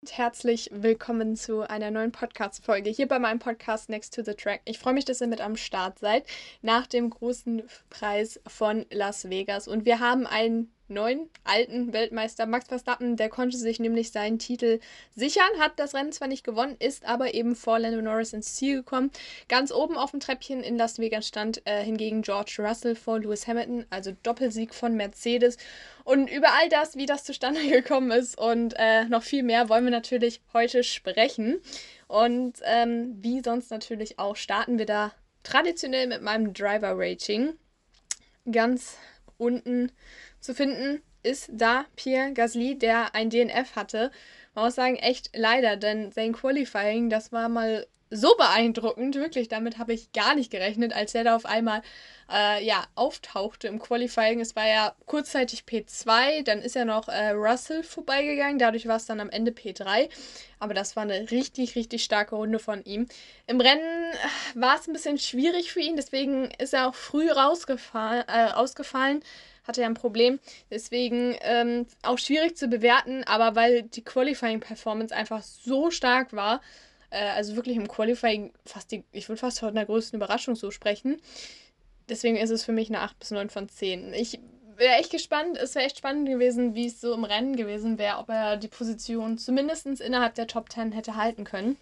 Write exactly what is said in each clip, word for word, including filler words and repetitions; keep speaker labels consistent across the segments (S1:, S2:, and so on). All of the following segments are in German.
S1: Und herzlich willkommen zu einer neuen Podcast-Folge hier bei meinem Podcast Next to the Track. Ich freue mich, dass ihr mit am Start seid nach dem großen Preis von Las Vegas. Und wir haben einen neuen, alten Weltmeister, Max Verstappen. Der konnte sich nämlich seinen Titel sichern, hat das Rennen zwar nicht gewonnen, ist aber eben vor Lando Norris ins Ziel gekommen. Ganz oben auf dem Treppchen in Las Vegas stand äh, hingegen George Russell vor Lewis Hamilton, also Doppelsieg von Mercedes. Und über all das, wie das zustande gekommen ist und äh, noch viel mehr, wollen wir natürlich heute sprechen. Und ähm, wie sonst natürlich auch, starten wir da traditionell mit meinem Driver-Rating. Ganz unten zu finden ist da Pierre Gasly, der ein D N F hatte. Man muss sagen, echt leider, denn sein Qualifying, das war mal so beeindruckend, wirklich, damit habe ich gar nicht gerechnet, als er da auf einmal äh, ja, auftauchte im Qualifying. Es war ja kurzzeitig P zwei, dann ist ja noch äh, Russell vorbeigegangen, dadurch war es dann am Ende P drei, aber das war eine richtig, richtig starke Runde von ihm. Im Rennen war es ein bisschen schwierig für ihn, deswegen ist er auch früh rausgefallen, äh, ausgefallen, hatte ja ein Problem, deswegen ähm, auch schwierig zu bewerten, aber weil die Qualifying-Performance einfach so stark war, also wirklich im Qualifying fast die, ich würde fast von der größten Überraschung so sprechen. Deswegen ist es für mich eine acht bis neun von zehn. Ich wäre echt gespannt, es wäre echt spannend gewesen, wie es so im Rennen gewesen wäre, ob er die Position zumindest innerhalb der Top zehn hätte halten können.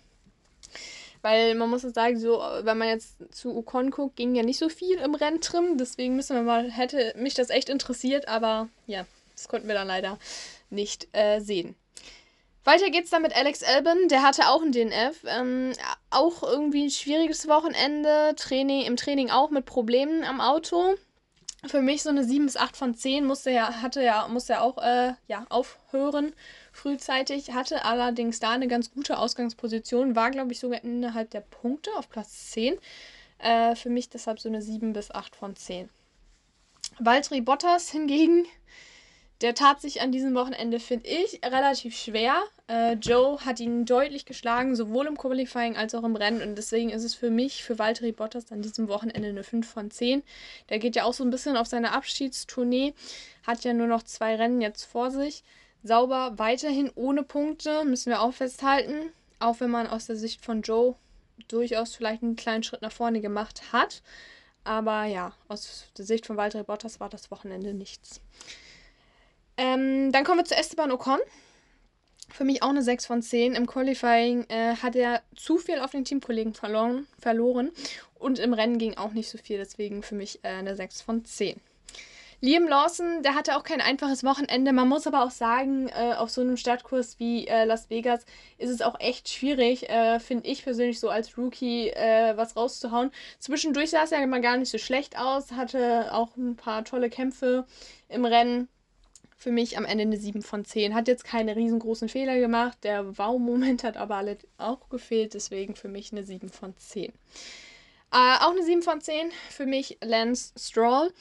S1: Weil man muss sagen, so, wenn man jetzt zu Ocon guckt, ging ja nicht so viel im Renntrim. Deswegen müssen wir mal, hätte mich das echt interessiert, aber ja, das konnten wir dann leider nicht äh, sehen. Weiter geht's dann mit Alex Albon, der hatte auch ein D N F, ähm, auch irgendwie ein schwieriges Wochenende, Training, im Training auch mit Problemen am Auto. Für mich so eine sieben bis acht von zehn, musste ja, hatte ja, musste ja auch äh, ja, aufhören frühzeitig, hatte allerdings da eine ganz gute Ausgangsposition, war glaube ich sogar innerhalb der Punkte auf Platz zehn. Äh, für mich deshalb so eine sieben bis acht von zehn. Valtteri Bottas hingegen, der tat sich an diesem Wochenende, finde ich, relativ schwer. Äh, Joe hat ihn deutlich geschlagen, sowohl im Qualifying als auch im Rennen. Und deswegen ist es für mich, für Valtteri Bottas, an diesem Wochenende eine fünf von zehn. Der geht ja auch so ein bisschen auf seine Abschiedstournee. Hat ja nur noch zwei Rennen jetzt vor sich. Sauber weiterhin ohne Punkte, müssen wir auch festhalten. Auch wenn man aus der Sicht von Joe durchaus vielleicht einen kleinen Schritt nach vorne gemacht hat. Aber ja, aus der Sicht von Valtteri Bottas war das Wochenende nichts. Ähm, dann kommen wir zu Esteban Ocon. Für mich auch eine sechs von zehn. Im Qualifying äh, hat er zu viel auf den Teamkollegen verloren, verloren. Und im Rennen ging auch nicht so viel. Deswegen für mich äh, eine sechs von zehn. Liam Lawson, der hatte auch kein einfaches Wochenende. Man muss aber auch sagen, äh, auf so einem Startkurs wie äh, Las Vegas ist es auch echt schwierig, äh, finde ich persönlich so als Rookie äh, was rauszuhauen. Zwischendurch sah es ja immer gar nicht so schlecht aus, hatte auch ein paar tolle Kämpfe im Rennen. Für mich am Ende eine sieben von zehn. Hat jetzt keine riesengroßen Fehler gemacht. Der Wow-Moment hat aber alle auch gefehlt. Deswegen für mich eine sieben von zehn. Äh, auch eine sieben von zehn für mich Lance Stroll.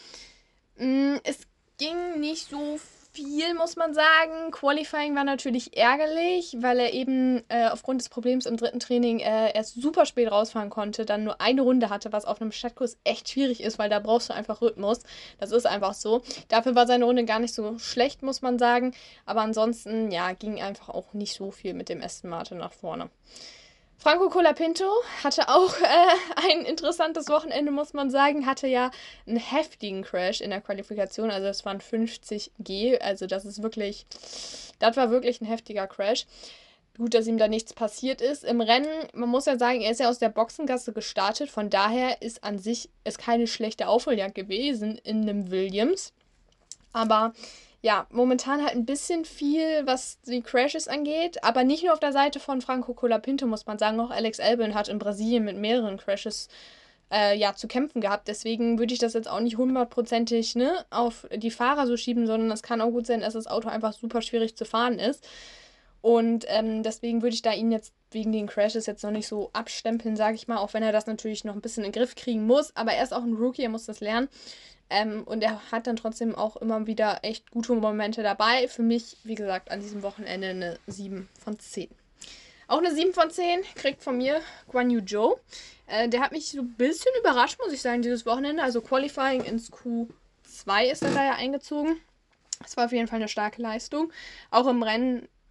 S1: Mm, es ging nicht so viel, muss man sagen. Qualifying war natürlich ärgerlich, weil er eben äh, aufgrund des Problems im dritten Training äh, erst super spät rausfahren konnte, dann nur eine Runde hatte, was auf einem Stadtkurs echt schwierig ist, weil da brauchst du einfach Rhythmus. Das ist einfach so. Dafür war seine Runde gar nicht so schlecht, muss man sagen. Aber ansonsten, ja, ging einfach auch nicht so viel mit dem Aston Martin nach vorne. Franco Colapinto hatte auch äh, ein interessantes Wochenende, muss man sagen. Hatte ja einen heftigen Crash in der Qualifikation. Also das waren fünfzig G. Also das ist wirklich, das war wirklich ein heftiger Crash. Gut, dass ihm da nichts passiert ist. Im Rennen, man muss ja sagen, er ist ja aus der Boxengasse gestartet. Von daher ist an sich es keine schlechte Aufholjagd gewesen in einem Williams. Aber ja, momentan halt ein bisschen viel, was die Crashes angeht, aber nicht nur auf der Seite von Franco Colapinto, muss man sagen, auch Alex Albon hat in Brasilien mit mehreren Crashes äh, ja, zu kämpfen gehabt. Deswegen würde ich das jetzt auch nicht hundertprozentig ne, auf die Fahrer so schieben, sondern es kann auch gut sein, dass das Auto einfach super schwierig zu fahren ist. Und ähm, deswegen würde ich da ihn jetzt wegen den Crashes jetzt noch nicht so abstempeln, sage ich mal, auch wenn er das natürlich noch ein bisschen in den Griff kriegen muss. Aber er ist auch ein Rookie, er muss das lernen. Ähm, und er hat dann trotzdem auch immer wieder echt gute Momente dabei. Für mich, wie gesagt, an diesem Wochenende eine sieben von zehn. Auch eine sieben von zehn kriegt von mir Guan Yu Zhou. Äh, der hat mich so ein bisschen überrascht, muss ich sagen, dieses Wochenende. Also Qualifying ins Q zwei ist er da ja eingezogen. Das war auf jeden Fall eine starke Leistung. Auch im Rennen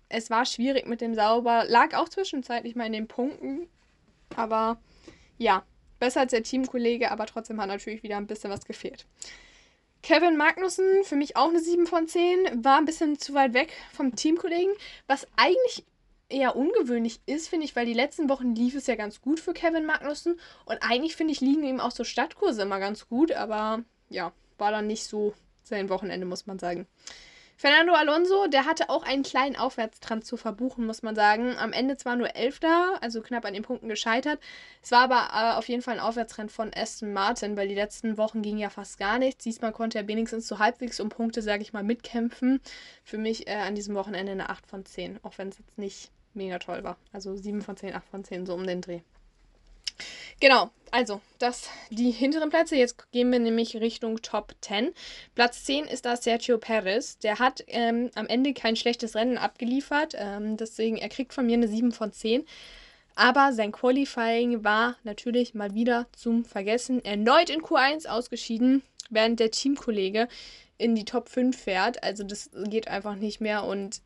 S1: es war schwierig mit dem Sauber. Lag auch zwischenzeitlich mal in den Punkten. Aber ja, besser als der Teamkollege, aber trotzdem hat natürlich wieder ein bisschen was gefehlt. Kevin Magnussen, für mich auch eine sieben von zehn, war ein bisschen zu weit weg vom Teamkollegen, was eigentlich eher ungewöhnlich ist, finde ich, weil die letzten Wochen lief es ja ganz gut für Kevin Magnussen und eigentlich, finde ich, liegen ihm auch so Stadtkurse immer ganz gut, aber ja, war dann nicht so sein Wochenende, muss man sagen. Fernando Alonso, der hatte auch einen kleinen Aufwärtstrend zu verbuchen, muss man sagen. Am Ende zwar nur Elfter, also knapp an den Punkten gescheitert. Es war aber äh, auf jeden Fall ein Aufwärtstrend von Aston Martin, weil die letzten Wochen ging ja fast gar nichts. Diesmal konnte er wenigstens so halbwegs um Punkte, sage ich mal, mitkämpfen. Für mich äh, an diesem Wochenende eine acht von zehn, auch wenn es jetzt nicht mega toll war. Also sieben von zehn, acht von zehn, so um den Dreh. Genau, also das die hinteren Plätze. Jetzt gehen wir nämlich Richtung Top zehn. Platz zehn ist da Sergio Perez. Der hat ähm, am Ende kein schlechtes Rennen abgeliefert. Ähm, deswegen, er kriegt von mir eine sieben von zehn. Aber sein Qualifying war natürlich mal wieder zum Vergessen. Erneut in Q eins ausgeschieden, während der Teamkollege in die Top fünf fährt. Also das geht einfach nicht mehr. Und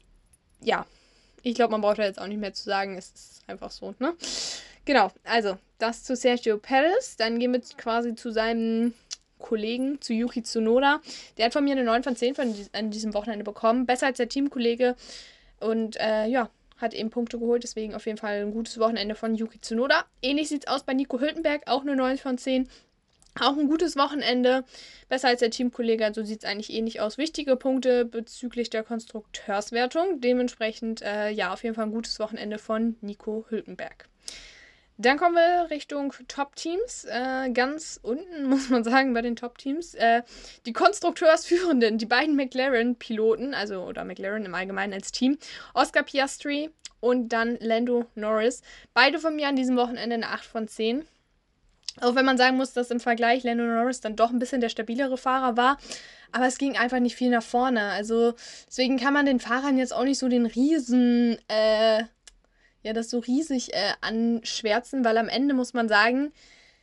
S1: ja, ich glaube, man braucht da jetzt auch nicht mehr zu sagen. Es ist einfach so, ne? Genau, also das zu Sergio Perez. Dann gehen wir quasi zu seinem Kollegen, zu Yuki Tsunoda. Der hat von mir eine neun von zehn von an diesem Wochenende bekommen. Besser als der Teamkollege. Und äh, ja, hat eben Punkte geholt. Deswegen auf jeden Fall ein gutes Wochenende von Yuki Tsunoda. Ähnlich sieht es aus bei Nico Hülkenberg. Auch eine neun von zehn. Auch ein gutes Wochenende. Besser als der Teamkollege. Also sieht es eigentlich ähnlich aus. Wichtige Punkte bezüglich der Konstrukteurswertung. Dementsprechend, äh, ja, auf jeden Fall ein gutes Wochenende von Nico Hülkenberg. Dann kommen wir Richtung Top-Teams. Äh, ganz unten muss man sagen bei den Top-Teams. Äh, die Konstrukteursführenden, die beiden McLaren-Piloten, also oder McLaren im Allgemeinen als Team, Oscar Piastri und dann Lando Norris. Beide von mir an diesem Wochenende eine acht von zehn. Auch wenn man sagen muss, dass im Vergleich Lando Norris dann doch ein bisschen der stabilere Fahrer war. Aber es ging einfach nicht viel nach vorne. Also deswegen kann man den Fahrern jetzt auch nicht so den riesen... Äh, ja, das so riesig äh, anschwärzen, weil am Ende muss man sagen,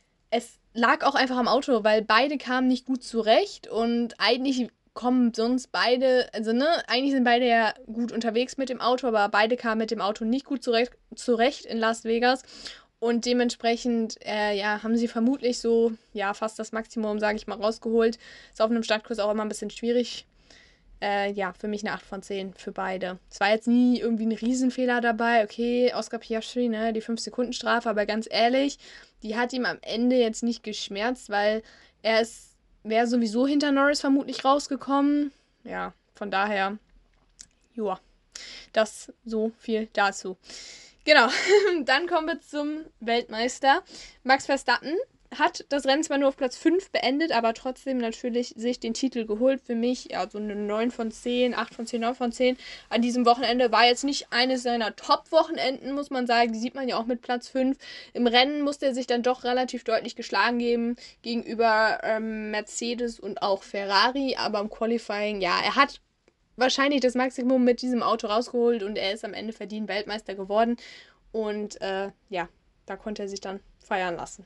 S1: es lag auch einfach am Auto, weil beide kamen nicht gut zurecht und eigentlich kommen sonst beide, also ne, eigentlich sind beide ja gut unterwegs mit dem Auto, aber beide kamen mit dem Auto nicht gut zurecht, zurecht in Las Vegas und dementsprechend, äh, ja, haben sie vermutlich so, ja, fast das Maximum, sage ich mal, rausgeholt. Ist auf einem Startkurs auch immer ein bisschen schwierig. Äh, ja, für mich eine acht von zehn für beide. Es war jetzt nie irgendwie ein Riesenfehler dabei. Okay, Oscar Piastri, ne, die fünf Sekunden Strafe, aber ganz ehrlich, die hat ihm am Ende jetzt nicht geschmerzt, weil er ist, wäre sowieso hinter Norris vermutlich rausgekommen. Ja, von daher, joa, das so viel dazu. Genau, dann kommen wir zum Weltmeister. Max Verstappen hat das Rennen zwar nur auf Platz fünf beendet, aber trotzdem natürlich sich den Titel geholt. Für mich, ja, so eine neun von zehn, acht von zehn, neun von zehn. An diesem Wochenende war jetzt nicht eines seiner Top-Wochenenden, muss man sagen. Die sieht man ja auch mit Platz fünf. Im Rennen musste er sich dann doch relativ deutlich geschlagen geben gegenüber ähm, Mercedes und auch Ferrari. Aber im Qualifying, ja, er hat wahrscheinlich das Maximum mit diesem Auto rausgeholt und er ist am Ende verdient Weltmeister geworden. Und äh, ja, da konnte er sich dann feiern lassen.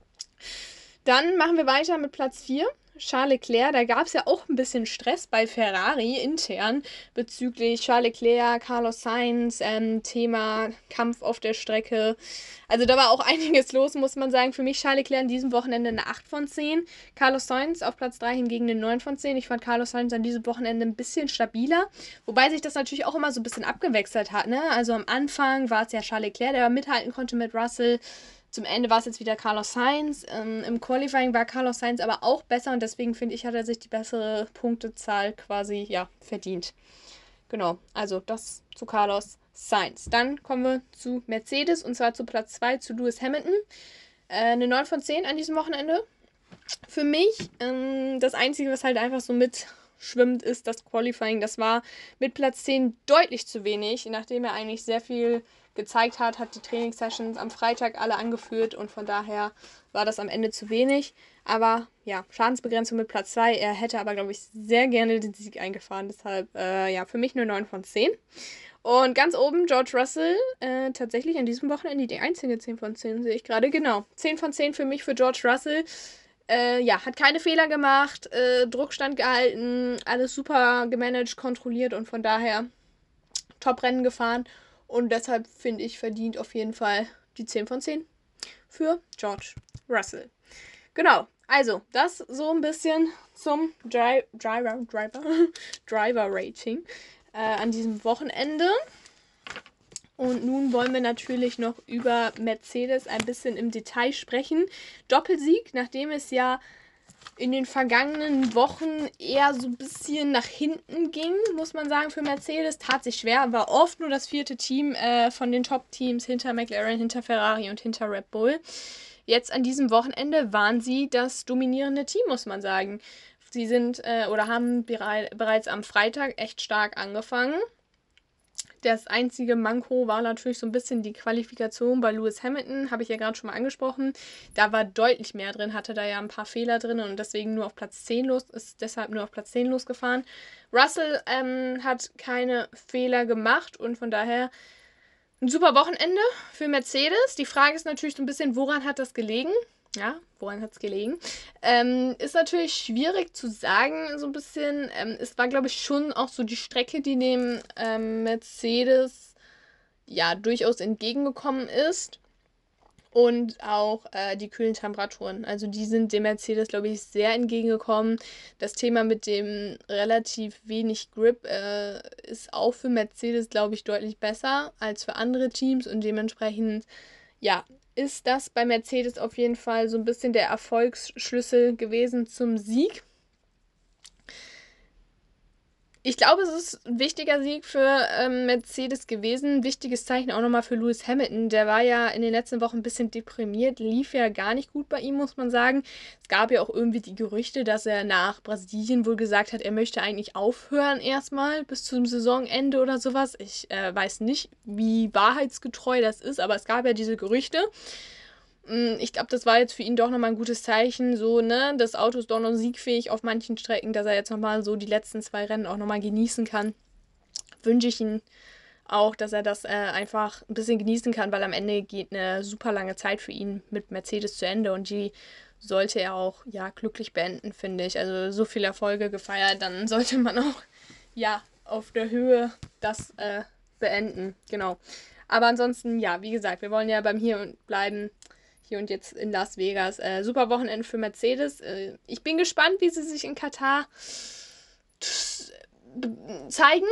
S1: Dann machen wir weiter mit Platz vier. Charles Leclerc, da gab es ja auch ein bisschen Stress bei Ferrari intern bezüglich Charles Leclerc, Carlos Sainz, ähm, Thema Kampf auf der Strecke. Also da war auch einiges los, muss man sagen. Für mich Charles Leclerc an diesem Wochenende eine acht von zehn. Carlos Sainz auf Platz drei hingegen eine neun von zehn. Ich fand Carlos Sainz an diesem Wochenende ein bisschen stabiler, wobei sich das natürlich auch immer so ein bisschen abgewechselt hat, ne? Also am Anfang war es ja Charles Leclerc, der mithalten konnte mit Russell. Zum Ende war es jetzt wieder Carlos Sainz. Ähm, Im Qualifying war Carlos Sainz aber auch besser und deswegen finde ich, hat er sich die bessere Punktezahl quasi, ja, verdient. Genau, also das zu Carlos Sainz. Dann kommen wir zu Mercedes und zwar zu Platz zwei, zu Lewis Hamilton. Äh, eine neun von zehn an diesem Wochenende. Für mich ähm, das Einzige, was halt einfach so mitschwimmt, ist das Qualifying. Das war mit Platz zehn deutlich zu wenig, nachdem er eigentlich sehr viel gezeigt hat, hat die Trainingssessions am Freitag alle angeführt und von daher war das am Ende zu wenig. Aber ja, Schadensbegrenzung mit Platz zwei. Er hätte aber, glaube ich, sehr gerne den Sieg eingefahren. Deshalb, äh, ja, für mich nur neun von zehn. Und ganz oben George Russell, äh, tatsächlich an diesem Wochenende die einzige zehn von zehn, sehe ich gerade. Genau, zehn von zehn für mich für George Russell. Äh, ja, hat keine Fehler gemacht, äh, Druckstand gehalten, alles super gemanagt, kontrolliert und von daher Top-Rennen gefahren und deshalb finde ich verdient auf jeden Fall die zehn von zehn für George Russell. Genau, also das so ein bisschen zum Dri- Driver, Driver, Driver-Rating äh, an diesem Wochenende. Und nun wollen wir natürlich noch über Mercedes ein bisschen im Detail sprechen. Doppelsieg, nachdem es ja in den vergangenen Wochen eher so ein bisschen nach hinten ging, muss man sagen, für Mercedes. Tat sich schwer, war oft nur das vierte Team äh, von den Top-Teams hinter McLaren, hinter Ferrari und hinter Red Bull. Jetzt an diesem Wochenende waren sie das dominierende Team, muss man sagen. Sie sind äh, oder haben berei- bereits am Freitag echt stark angefangen. Das einzige Manko war natürlich so ein bisschen die Qualifikation bei Lewis Hamilton, habe ich ja gerade schon mal angesprochen. Da war deutlich mehr drin, hatte da ja ein paar Fehler drin und deswegen nur auf Platz zehn los, ist deshalb nur auf Platz zehn losgefahren. Russell ähm, hat keine Fehler gemacht und von daher ein super Wochenende für Mercedes. Die Frage ist natürlich so ein bisschen, woran hat das gelegen? Ja, woran hat es gelegen? Ähm, ist natürlich schwierig zu sagen, so ein bisschen. Ähm, es war, glaube ich, schon auch so die Strecke, die dem ähm, Mercedes ja durchaus entgegengekommen ist. Und auch äh, die kühlen Temperaturen. Also die sind dem Mercedes, glaube ich, sehr entgegengekommen. Das Thema mit dem relativ wenig Grip äh, ist auch für Mercedes, glaube ich, deutlich besser als für andere Teams. Und dementsprechend, ja, ist das bei Mercedes auf jeden Fall so ein bisschen der Erfolgsschlüssel gewesen zum Sieg. Ich glaube, es ist ein wichtiger Sieg für ähm, Mercedes gewesen. Ein wichtiges Zeichen auch nochmal für Lewis Hamilton. Der war ja in den letzten Wochen ein bisschen deprimiert, lief ja gar nicht gut bei ihm, muss man sagen. Es gab ja auch irgendwie die Gerüchte, dass er nach Brasilien wohl gesagt hat, er möchte eigentlich aufhören erstmal bis zum Saisonende oder sowas. Ich äh, weiß nicht, wie wahrheitsgetreu das ist, aber es gab ja diese Gerüchte. Ich glaube, das war jetzt für ihn doch nochmal ein gutes Zeichen, so, ne, das Auto ist doch noch siegfähig auf manchen Strecken, dass er jetzt nochmal so die letzten zwei Rennen auch nochmal genießen kann. Wünsche ich ihm auch, dass er das äh, einfach ein bisschen genießen kann, weil am Ende geht eine super lange Zeit für ihn mit Mercedes zu Ende und die sollte er auch, ja, glücklich beenden, finde ich. Also so viele Erfolge gefeiert, dann sollte man auch, ja, auf der Höhe das äh, beenden, genau. Aber ansonsten, ja, wie gesagt, wir wollen ja beim Hier und bleiben. Hier und jetzt in Las Vegas. Äh, super Wochenende für Mercedes. Äh, ich bin gespannt, wie sie sich in Katar zeigen.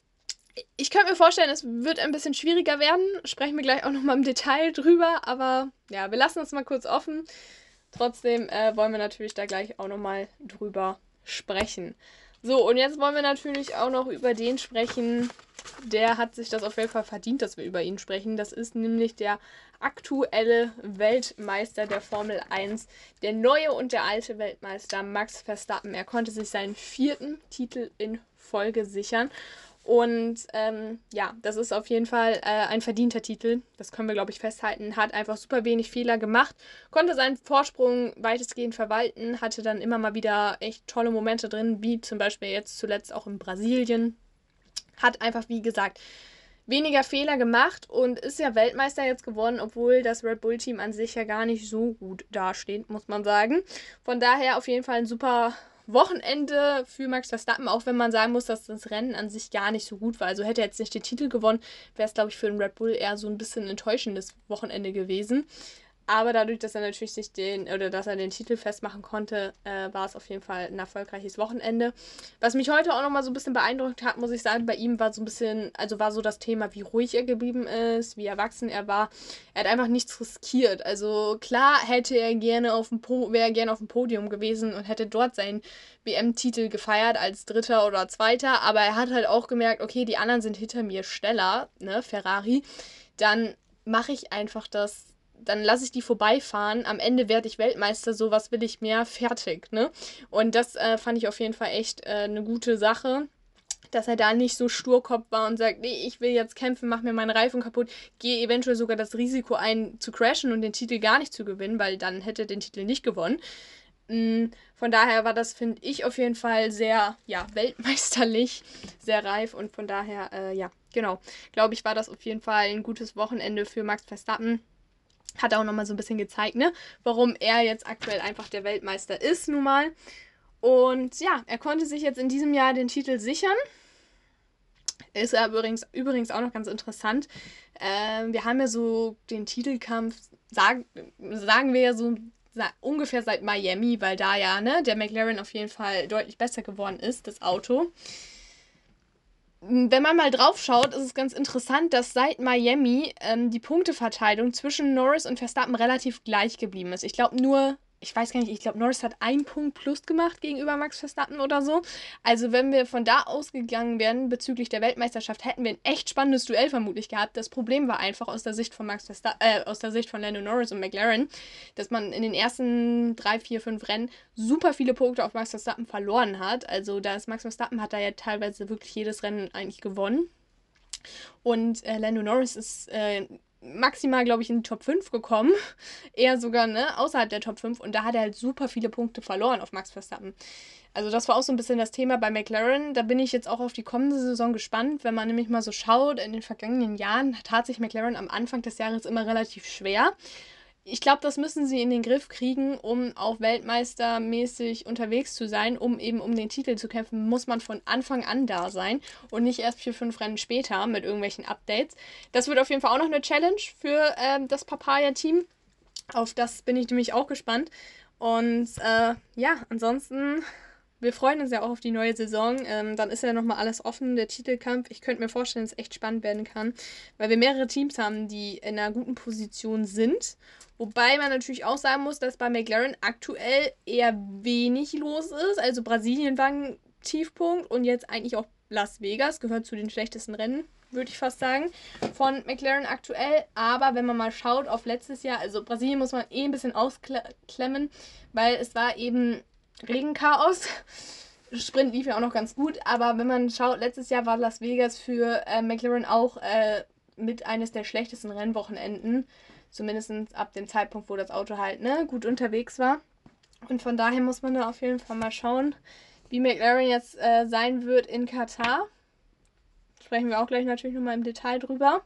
S1: Ich könnte mir vorstellen, es wird ein bisschen schwieriger werden. Sprechen wir gleich auch nochmal im Detail drüber. Aber ja, wir lassen es mal kurz offen. Trotzdem äh, wollen wir natürlich da gleich auch nochmal drüber sprechen. So, und jetzt wollen wir natürlich auch noch über den sprechen. Der hat sich das auf jeden Fall verdient, dass wir über ihn sprechen. Das ist nämlich der aktuelle Weltmeister der Formel eins, der neue und der alte Weltmeister Max Verstappen. Er konnte sich seinen vierten Titel in Folge sichern. Und ähm, ja, das ist auf jeden Fall äh, ein verdienter Titel. Das können wir, glaube ich, festhalten. Hat einfach super wenig Fehler gemacht. Konnte seinen Vorsprung weitestgehend verwalten. Hatte dann immer mal wieder echt tolle Momente drin, wie zum Beispiel jetzt zuletzt auch in Brasilien. Hat einfach, wie gesagt, weniger Fehler gemacht und ist ja Weltmeister jetzt geworden, obwohl das Red Bull-Team an sich ja gar nicht so gut dasteht, muss man sagen. Von daher auf jeden Fall ein super Wochenende für Max Verstappen, auch wenn man sagen muss, dass das Rennen an sich gar nicht so gut war. Also hätte er jetzt nicht den Titel gewonnen, wäre es, glaube ich, für den Red Bull eher so ein bisschen enttäuschendes Wochenende gewesen. Aber dadurch, dass er natürlich sich den, oder dass er den Titel festmachen konnte, äh, war es auf jeden Fall ein erfolgreiches Wochenende. Was mich heute auch nochmal so ein bisschen beeindruckt hat, muss ich sagen, bei ihm war so ein bisschen, also war so das Thema, wie ruhig er geblieben ist, wie erwachsen er war. Er hat einfach nichts riskiert. Also klar hätte er gerne auf dem po- wäre er gerne auf dem Podium gewesen und hätte dort seinen W M-Titel gefeiert als Dritter oder Zweiter, aber er hat halt auch gemerkt, okay, die anderen sind hinter mir schneller, ne, Ferrari, dann mache ich einfach das. Dann lasse ich die vorbeifahren. Am Ende werde ich Weltmeister. So was will ich mehr. Fertig, ne? Und das äh, fand ich auf jeden Fall echt äh, eine gute Sache, dass er da nicht so sturkopf war und sagt, nee, ich will jetzt kämpfen, mach mir meine Reifen kaputt, gehe eventuell sogar das Risiko ein, zu crashen und den Titel gar nicht zu gewinnen, weil dann hätte er den Titel nicht gewonnen. Mm, Von daher war das, finde ich, auf jeden Fall sehr, ja, weltmeisterlich, sehr reif und von daher, äh, ja, genau, glaube ich, war das auf jeden Fall ein gutes Wochenende für Max Verstappen. Hat auch nochmal so ein bisschen gezeigt, ne, warum er jetzt aktuell einfach der Weltmeister ist, nun mal. Und ja, er konnte sich jetzt in diesem Jahr den Titel sichern. Ist ja übrigens, übrigens auch noch ganz interessant. Ähm, wir haben ja so den Titelkampf, sagen, sagen wir ja so sa- ungefähr seit Miami, weil da ja ne, der McLaren auf jeden Fall deutlich besser geworden ist, das Auto. Wenn man mal drauf schaut, ist es ganz interessant, dass seit Miami ähm, die Punkteverteilung zwischen Norris und Verstappen relativ gleich geblieben ist. Ich glaube nur, ich weiß gar nicht, ich glaube Norris hat einen Punkt plus gemacht gegenüber Max Verstappen oder so. Also wenn wir von da ausgegangen wären bezüglich der Weltmeisterschaft, hätten wir ein echt spannendes Duell vermutlich gehabt. Das Problem war einfach aus der Sicht von Max Verstappen, äh, aus der Sicht von Lando Norris und McLaren, dass man in den ersten drei, vier, fünf Rennen super viele Punkte auf Max Verstappen verloren hat. Also da ist Max Verstappen hat da ja teilweise wirklich jedes Rennen eigentlich gewonnen. Und äh, Lando Norris ist äh, maximal, glaube ich, in die Top fünf gekommen. Eher sogar ne, außerhalb der Top fünf. Und da hat er halt super viele Punkte verloren auf Max Verstappen. Also das war auch so ein bisschen das Thema bei McLaren. Da bin ich jetzt auch auf die kommende Saison gespannt. Wenn man nämlich mal so schaut, in den vergangenen Jahren tat sich McLaren am Anfang des Jahres immer relativ schwer. Ich glaube, das müssen sie in den Griff kriegen, um auch weltmeistermäßig unterwegs zu sein, um eben um den Titel zu kämpfen, muss man von Anfang an da sein und nicht erst vier, fünf Rennen später mit irgendwelchen Updates. Das wird auf jeden Fall auch noch eine Challenge für ähm, das Papaya-Team. Auf das bin ich nämlich auch gespannt. Und äh, ja, ansonsten, wir freuen uns ja auch auf die neue Saison. Ähm, dann ist ja nochmal alles offen, der Titelkampf. Ich könnte mir vorstellen, dass es echt spannend werden kann, weil wir mehrere Teams haben, die in einer guten Position sind. Wobei man natürlich auch sagen muss, dass bei McLaren aktuell eher wenig los ist. Also Brasilien war ein Tiefpunkt und jetzt eigentlich auch Las Vegas gehört zu den schlechtesten Rennen, würde ich fast sagen, von McLaren aktuell. Aber wenn man mal schaut auf letztes Jahr, also Brasilien muss man eh ein bisschen ausklemmen, weil es war eben Regenchaos. Sprint lief ja auch noch ganz gut, aber wenn man schaut, letztes Jahr war Las Vegas für äh, McLaren auch äh, mit eines der schlechtesten Rennwochenenden. Zumindest ab dem Zeitpunkt, wo das Auto halt ne, gut unterwegs war. Und von daher muss man da auf jeden Fall mal schauen, wie McLaren jetzt äh, sein wird in Katar. Sprechen wir auch gleich natürlich nochmal im Detail drüber.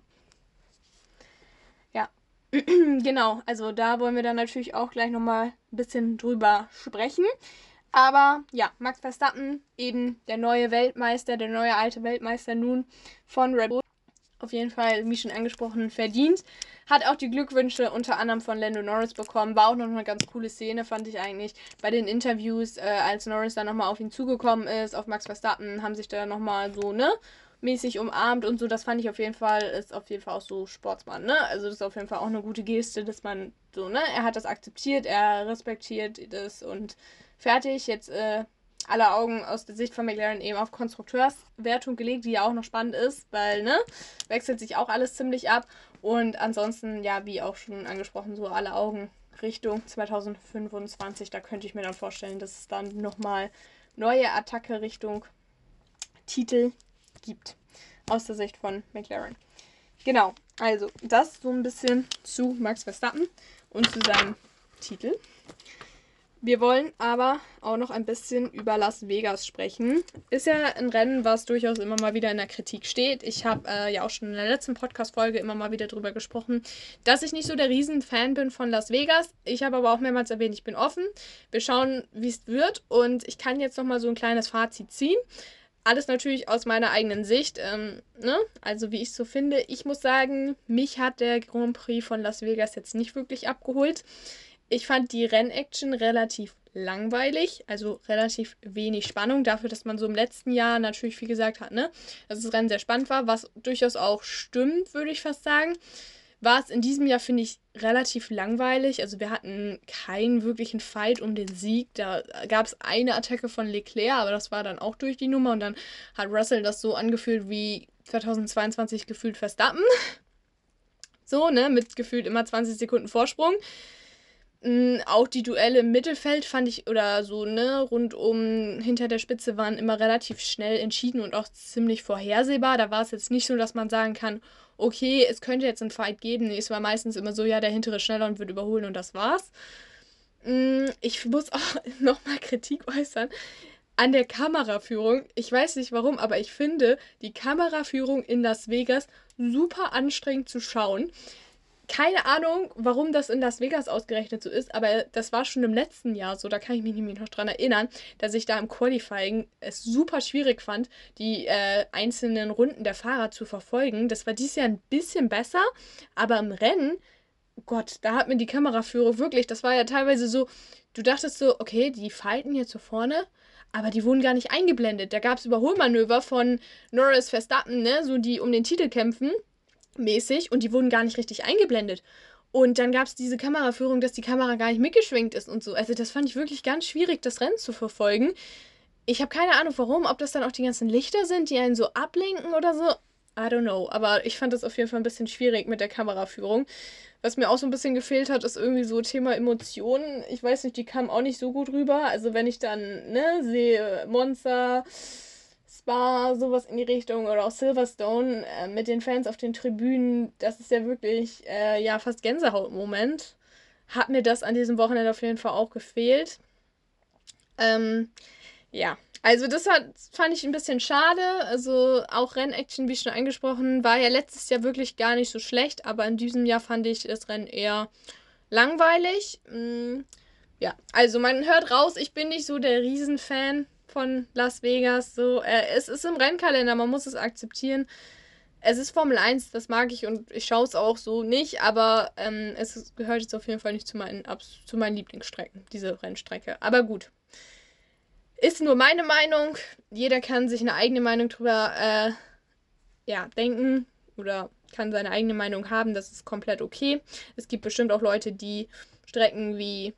S1: Ja, genau. Also da wollen wir dann natürlich auch gleich nochmal ein bisschen drüber sprechen. Aber ja, Max Verstappen, eben der neue Weltmeister, der neue alte Weltmeister nun von Red Bull. Auf jeden Fall, wie schon angesprochen, verdient. Hat auch die Glückwünsche unter anderem von Lando Norris bekommen. War auch noch eine ganz coole Szene, fand ich eigentlich. Bei den Interviews, äh, als Norris dann nochmal auf ihn zugekommen ist, auf Max Verstappen, haben sich da nochmal so, ne, mäßig umarmt und so. Das fand ich auf jeden Fall, ist auf jeden Fall auch so Sportsmann, ne. Also das ist auf jeden Fall auch eine gute Geste, dass man so, ne, er hat das akzeptiert, er respektiert das und fertig. Jetzt, äh, alle Augen aus der Sicht von McLaren eben auf Konstrukteurswertung gelegt, die ja auch noch spannend ist, weil, ne, wechselt sich auch alles ziemlich ab. Und ansonsten, ja, wie auch schon angesprochen, so alle Augen Richtung zwanzig fünfundzwanzig. Da könnte ich mir dann vorstellen, dass es dann nochmal neue Attacke Richtung Titel gibt. Aus der Sicht von McLaren. Genau, also das so ein bisschen zu Max Verstappen und zu seinem Titel. Wir wollen aber auch noch ein bisschen über Las Vegas sprechen. Ist ja ein Rennen, was durchaus immer mal wieder in der Kritik steht. Ich habe äh, ja auch schon in der letzten Podcast-Folge immer mal wieder drüber gesprochen, dass ich nicht so der Riesenfan bin von Las Vegas. Ich habe aber auch mehrmals erwähnt, ich bin offen. Wir schauen, wie es wird. Und ich kann jetzt nochmal so ein kleines Fazit ziehen. Alles natürlich aus meiner eigenen Sicht. Ähm, ne? Also wie ich es so finde. Ich muss sagen, mich hat der Grand Prix von Las Vegas jetzt nicht wirklich abgeholt. Ich fand die Rennaction relativ langweilig, also relativ wenig Spannung, dafür, dass man so im letzten Jahr natürlich viel gesagt hat, ne, dass das Rennen sehr spannend war, was durchaus auch stimmt, würde ich fast sagen. War es in diesem Jahr, finde ich, relativ langweilig. Also wir hatten keinen wirklichen Fight um den Sieg. Da gab es eine Attacke von Leclerc, aber das war dann auch durch die Nummer. Und dann hat Russell das so angefühlt wie zweitausendzweiundzwanzig gefühlt Verstappen. So, ne, mit gefühlt immer zwanzig Sekunden Vorsprung. Mhm, auch die Duelle im Mittelfeld fand ich, oder so, ne, rund um hinter der Spitze waren immer relativ schnell entschieden und auch ziemlich vorhersehbar. Da war es jetzt nicht so, dass man sagen kann, okay, es könnte jetzt einen Fight geben. Nee, es war meistens immer so, ja, der hintere ist schneller und wird überholen und das war's. Mhm, ich muss auch nochmal Kritik äußern an der Kameraführung. Ich weiß nicht warum, aber ich finde die Kameraführung in Las Vegas super anstrengend zu schauen. keine Ahnung, warum das in Las Vegas ausgerechnet so ist, aber das war schon im letzten Jahr so, da kann ich mich nämlich noch dran erinnern, dass ich da im Qualifying es super schwierig fand, die äh, einzelnen Runden der Fahrer zu verfolgen. Das war dieses Jahr ein bisschen besser, aber im Rennen, Gott, da hat mir die Kameraführung wirklich, das war ja teilweise so, du dachtest so, okay, die falten jetzt so vorne, aber die wurden gar nicht eingeblendet. Da gab es Überholmanöver von Norris, Verstappen, ne, so die um den Titel kämpfen, mäßig, und die wurden gar nicht richtig eingeblendet. Und dann gab es diese Kameraführung, dass die Kamera gar nicht mitgeschwenkt ist und so. Also das fand ich wirklich ganz schwierig, das Rennen zu verfolgen. Ich habe keine Ahnung warum, ob das dann auch die ganzen Lichter sind, die einen so ablenken oder so. I don't know. Aber ich fand das auf jeden Fall ein bisschen schwierig mit der Kameraführung. Was mir auch so ein bisschen gefehlt hat, ist irgendwie so Thema Emotionen. Ich weiß nicht, die kamen auch nicht so gut rüber. Also wenn ich dann, ne, sehe Monza, Spa, sowas in die Richtung oder auch Silverstone äh, mit den Fans auf den Tribünen, das ist ja wirklich, äh, ja, fast Gänsehautmoment. Hat mir das an diesem Wochenende auf jeden Fall auch gefehlt. Ähm, ja, also das hat, fand ich ein bisschen schade. Also auch Rennaction, wie schon angesprochen, war ja letztes Jahr wirklich gar nicht so schlecht, aber in diesem Jahr fand ich das Rennen eher langweilig. Mm, ja, also man hört raus, ich bin nicht so der Riesenfan von Las Vegas. So, äh, es ist im Rennkalender, man muss es akzeptieren. Es ist Formel eins, das mag ich und ich schaue es auch so nicht, aber ähm, es gehört jetzt auf jeden Fall nicht zu meinen, zu meinen Lieblingsstrecken, diese Rennstrecke. Aber gut. Ist nur meine Meinung. Jeder kann sich eine eigene Meinung drüber äh, ja, denken oder kann seine eigene Meinung haben. Das ist komplett okay. Es gibt bestimmt auch Leute, die Strecken wie,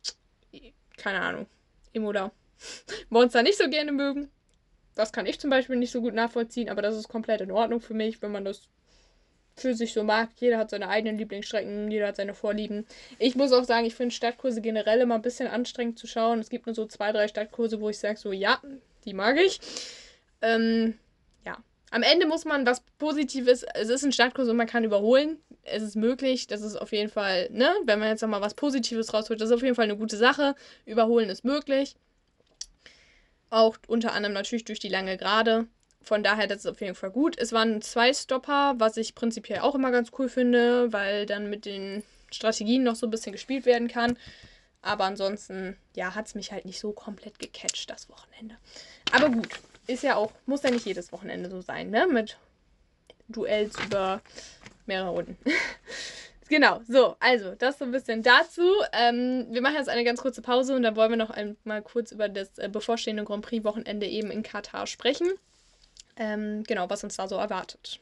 S1: keine Ahnung, Imola, Monster nicht so gerne mögen. Das kann ich zum Beispiel nicht so gut nachvollziehen, aber das ist komplett in Ordnung für mich, wenn man das für sich so mag. Jeder hat seine eigenen Lieblingsstrecken, jeder hat seine Vorlieben. Ich muss auch sagen, ich finde Stadtkurse generell immer ein bisschen anstrengend zu schauen. Es gibt nur so zwei, drei Stadtkurse, wo ich sage so, ja, die mag ich. Ähm, ja. Am Ende muss man was Positives, es ist ein Stadtkurs und man kann überholen. Es ist möglich, das ist auf jeden Fall, ne, wenn man jetzt nochmal was Positives rausholt, das ist auf jeden Fall eine gute Sache. Überholen ist möglich. Auch unter anderem natürlich durch die lange Gerade. Von daher, das ist auf jeden Fall gut. Es waren zwei Stopper, was ich prinzipiell auch immer ganz cool finde, weil dann mit den Strategien noch so ein bisschen gespielt werden kann. Aber ansonsten, ja, hat es mich halt nicht so komplett gecatcht, das Wochenende. Aber gut, ist ja auch, muss ja nicht jedes Wochenende so sein, ne? Mit Duells über mehrere Runden. Genau, so, also, das so ein bisschen dazu. Ähm, wir machen jetzt eine ganz kurze Pause und dann wollen wir noch einmal kurz über das äh, bevorstehende Grand Prix-Wochenende eben in Katar sprechen. Ähm, genau, was uns da so erwartet.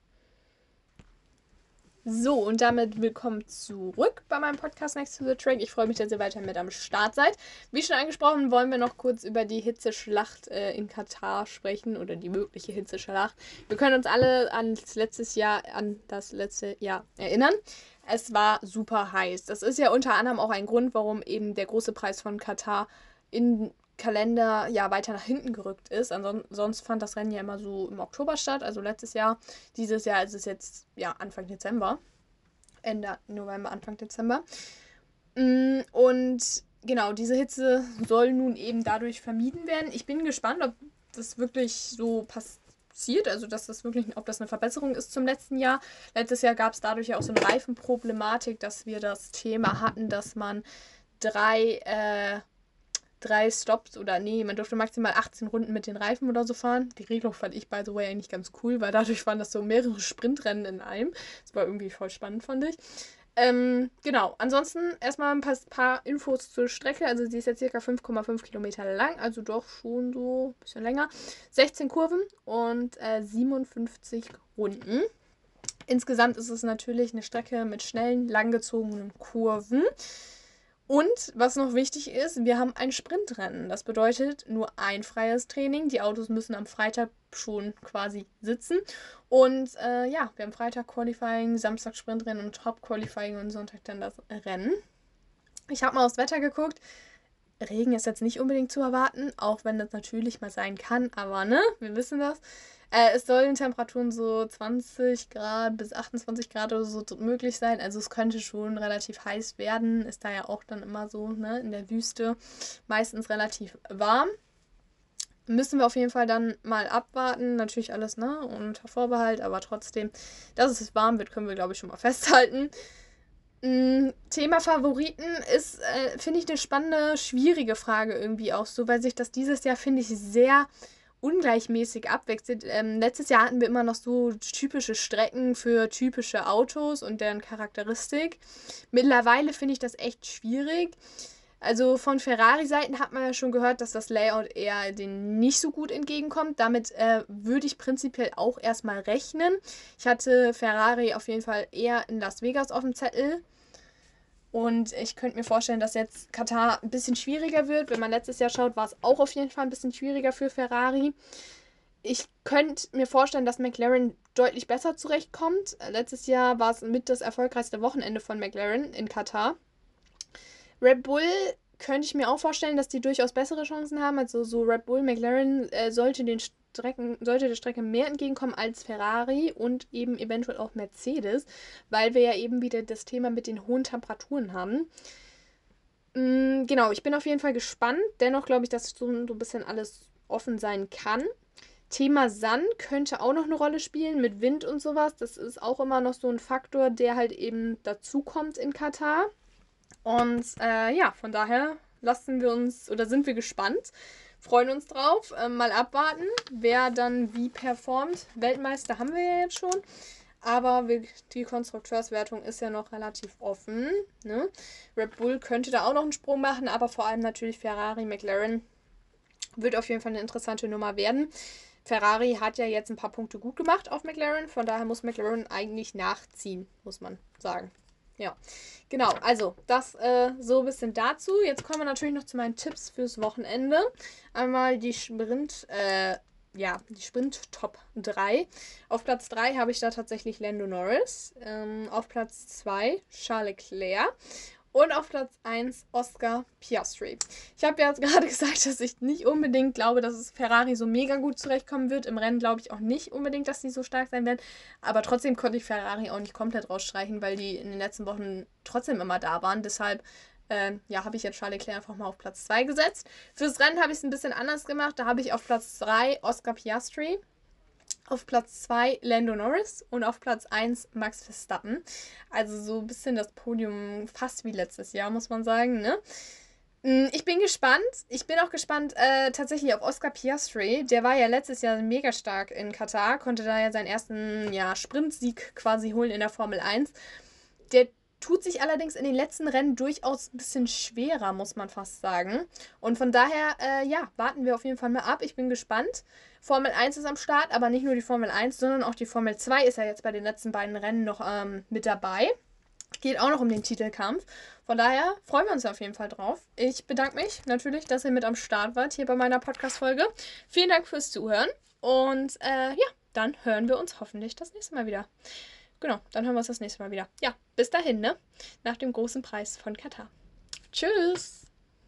S1: So, und damit willkommen zurück bei meinem Podcast Next to the Track. Ich freue mich, dass ihr weiter mit am Start seid. Wie schon angesprochen, wollen wir noch kurz über die Hitzeschlacht äh, in Katar sprechen oder die mögliche Hitzeschlacht. Wir können uns alle an das letztes Jahr, an das letzte Jahr erinnern. Es war super heiß. Das ist ja unter anderem auch ein Grund, warum eben der große Preis von Katar in Kalender ja weiter nach hinten gerückt ist. Ansonsten sonst fand das Rennen ja immer so im Oktober statt, also letztes Jahr. Dieses Jahr ist es jetzt ja Anfang Dezember. Ende November, Anfang Dezember. Und genau, diese Hitze soll nun eben dadurch vermieden werden. Ich bin gespannt, ob das wirklich so passiert, also dass das wirklich, ob das eine Verbesserung ist zum letzten Jahr. Letztes Jahr gab es dadurch ja auch so eine Reifenproblematik, dass wir das Thema hatten, dass man drei äh, drei Stops oder nee, man durfte maximal achtzehn Runden mit den Reifen oder so fahren. Die Regelung fand ich, by the way, eigentlich ganz cool, weil dadurch waren das so mehrere Sprintrennen in einem. Das war irgendwie voll spannend, fand ich. Ähm, genau, ansonsten erstmal ein paar, paar Infos zur Strecke. Also sie ist jetzt circa fünf Komma fünf Kilometer lang, also doch schon so ein bisschen länger. sechzehn Kurven und äh, siebenundfünfzig Runden. Insgesamt ist es natürlich eine Strecke mit schnellen, langgezogenen Kurven. Und was noch wichtig ist, wir haben ein Sprintrennen. Das bedeutet nur ein freies Training. Die Autos müssen am Freitag schon quasi sitzen. Und äh, ja, wir haben Freitag Qualifying, Samstag Sprintrennen und Top Qualifying und Sonntag dann das Rennen. Ich habe mal aufs Wetter geguckt. Regen ist jetzt nicht unbedingt zu erwarten, auch wenn das natürlich mal sein kann. Aber ne, wir wissen das. Äh, es sollen Temperaturen so zwanzig Grad bis achtundzwanzig Grad oder so möglich sein. Also es könnte schon relativ heiß werden. Ist da ja auch dann immer so, ne, in der Wüste meistens relativ warm. Müssen wir auf jeden Fall dann mal abwarten. Natürlich alles, ne, unter Vorbehalt, aber trotzdem, dass es warm wird, können wir, glaube ich, schon mal festhalten. Mm, Thema Favoriten ist, äh, finde ich, eine spannende, schwierige Frage irgendwie auch so, weil sich das dieses Jahr, finde ich, sehr ungleichmäßig abwechselt. Ähm, letztes Jahr hatten wir immer noch so typische Strecken für typische Autos und deren Charakteristik. Mittlerweile finde ich das echt schwierig. Also von Ferrari-Seiten hat man ja schon gehört, dass das Layout eher denen nicht so gut entgegenkommt. Damit äh, würde ich prinzipiell auch erstmal rechnen. Ich hatte Ferrari auf jeden Fall eher in Las Vegas auf dem Zettel. Und ich könnte mir vorstellen, dass jetzt Katar ein bisschen schwieriger wird. Wenn man letztes Jahr schaut, war es auch auf jeden Fall ein bisschen schwieriger für Ferrari. Ich könnte mir vorstellen, dass McLaren deutlich besser zurechtkommt. Letztes Jahr war es mit das erfolgreichste Wochenende von McLaren in Katar. Red Bull könnte ich mir auch vorstellen, dass die durchaus bessere Chancen haben. Also so Red Bull, McLaren äh, sollte den Strecken, sollte der Strecke mehr entgegenkommen als Ferrari und eben eventuell auch Mercedes, weil wir ja eben wieder das Thema mit den hohen Temperaturen haben. Mm, genau, ich bin auf jeden Fall gespannt. Dennoch glaube ich, dass so, so ein bisschen alles offen sein kann. Thema Sand könnte auch noch eine Rolle spielen mit Wind und sowas. Das ist auch immer noch so ein Faktor, der halt eben dazukommt in Katar. Und äh, ja, von daher lassen wir uns oder sind wir gespannt, freuen uns drauf, äh, mal abwarten, wer dann wie performt. Weltmeister haben wir ja jetzt schon, aber wir, die Konstrukteurswertung ist ja noch relativ offen. Ne? Red Bull könnte da auch noch einen Sprung machen, aber vor allem natürlich Ferrari, McLaren wird auf jeden Fall eine interessante Nummer werden. Ferrari hat ja jetzt ein paar Punkte gut gemacht auf McLaren, von daher muss McLaren eigentlich nachziehen, muss man sagen. Ja, genau, also das äh, so ein bisschen dazu. Jetzt kommen wir natürlich noch zu meinen Tipps fürs Wochenende. Einmal die Sprint, äh, ja, die Sprint Top drei. Auf Platz drei habe ich da tatsächlich Lando Norris. Ähm, auf Platz zwei Charles Leclerc. Und auf Platz eins Oscar Piastri. Ich habe ja gerade gesagt, dass ich nicht unbedingt glaube, dass es Ferrari so mega gut zurechtkommen wird. Im Rennen glaube ich auch nicht unbedingt, dass die so stark sein werden. Aber trotzdem konnte ich Ferrari auch nicht komplett rausstreichen, weil die in den letzten Wochen trotzdem immer da waren. Deshalb äh, ja, habe ich jetzt Charles Leclerc einfach mal auf Platz zwei gesetzt. Fürs Rennen habe ich es ein bisschen anders gemacht. Da habe ich auf Platz drei Oscar Piastri. Auf Platz zwei Lando Norris und auf Platz eins Max Verstappen. Also so ein bisschen das Podium fast wie letztes Jahr, muss man sagen, ne? Ich bin gespannt. Ich bin auch gespannt äh, tatsächlich auf Oscar Piastri. Der war ja letztes Jahr mega stark in Katar, konnte da ja seinen ersten ja, Sprintsieg quasi holen in der Formel eins. Der tut sich allerdings in den letzten Rennen durchaus ein bisschen schwerer, muss man fast sagen. Und von daher, äh, ja, warten wir auf jeden Fall mal ab. Ich bin gespannt. Formel eins ist am Start, aber nicht nur die Formel eins, sondern auch die Formel zwei ist ja jetzt bei den letzten beiden Rennen noch ähm, mit dabei. Geht auch noch um den Titelkampf. Von daher freuen wir uns auf jeden Fall drauf. Ich bedanke mich natürlich, dass ihr mit am Start wart hier bei meiner Podcast-Folge. Vielen Dank fürs Zuhören und äh, ja, dann hören wir uns hoffentlich das nächste Mal wieder. Genau, dann hören wir uns das nächste Mal wieder. Ja, bis dahin, ne? Nach dem großen Preis von Katar. Tschüss!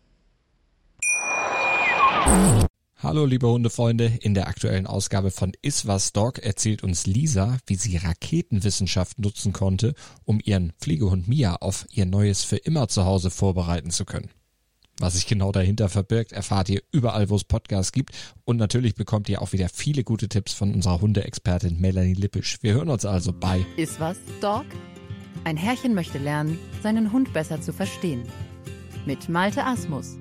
S2: Hallo liebe Hundefreunde, in der aktuellen Ausgabe von Iswas Dog erzählt uns Lisa, wie sie Raketenwissenschaft nutzen konnte, um ihren Pflegehund Mia auf ihr neues für immer Zuhause vorbereiten zu können. Was sich genau dahinter verbirgt, erfahrt ihr überall, wo es Podcasts gibt, und natürlich bekommt ihr auch wieder viele gute Tipps von unserer Hundeexpertin Melanie Lippisch. Wir hören uns also bei
S3: Iswas Dog? Ein Herrchen möchte lernen, seinen Hund besser zu verstehen. Mit Malte Asmus.